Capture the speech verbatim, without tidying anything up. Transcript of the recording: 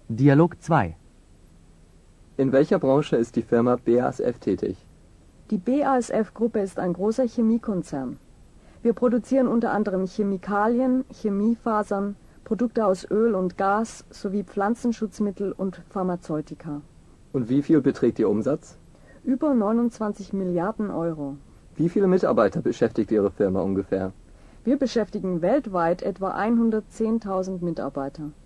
Dialog zwei. In welcher Branche ist die Firma B A S F tätig? Die B A S F-Gruppe ist ein großer Chemiekonzern. Wir produzieren unter anderem Chemikalien, Chemiefasern, Produkte aus Öl und Gas sowie Pflanzenschutzmittel und Pharmazeutika. Und wie viel beträgt Ihr Umsatz? Über neunundzwanzig Milliarden Euro. Wie viele Mitarbeiter beschäftigt Ihre Firma ungefähr? Wir beschäftigen weltweit etwa hundertzehntausend Mitarbeiter.